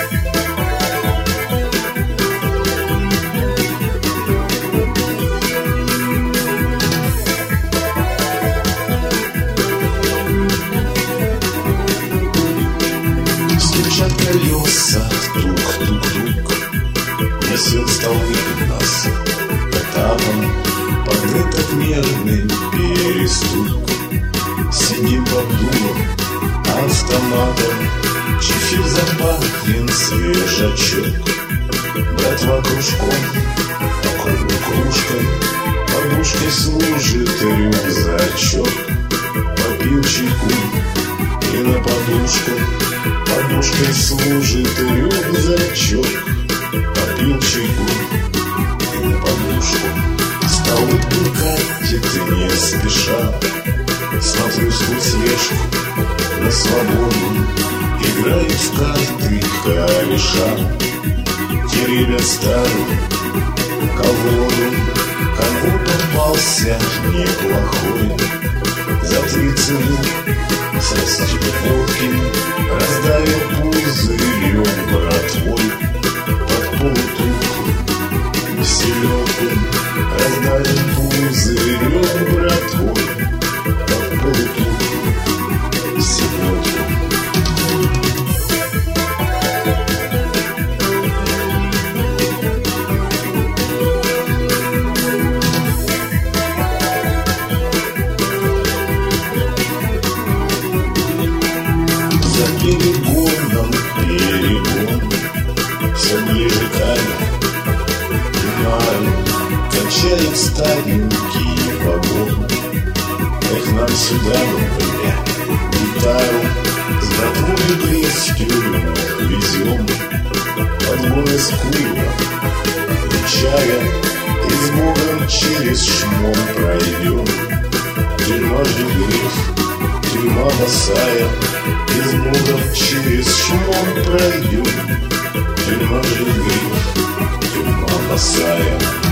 Стучат колеса, тук-тук-тук, несет столбик нас этапом под этот мерный перестук. Сидим под дулом автоматом, чефир запахлен свежачок. Братва кружком, по кругу кружкой, подушкой служит рюкзачок. Попил чайку и на подушку, подушкой служит рюкзачок. Попил чайку и на подушку, стал катит не спеша. Смотрю сквозь вешку на свободу, играет в карты кореша. Теребят старую колоду, кому попался неплохой. За 30 с расчепкой раздавил пузырем братвой. Под полутуху селедку раздавил пузырем братвой. Под полутуху селедку. За перегоном перегон, все ближе камень, знаю, качает старенький вагон. Эх, нам сюда, бля, гитару, с братвой близ тюрьму везем. Подвой с куром и чая, и с Богом через шмон пройдем. Тюрьма же грех, тюрьма босая, и с Богом через шмон пройдем. Тюрьма же грех, тюрьма босая.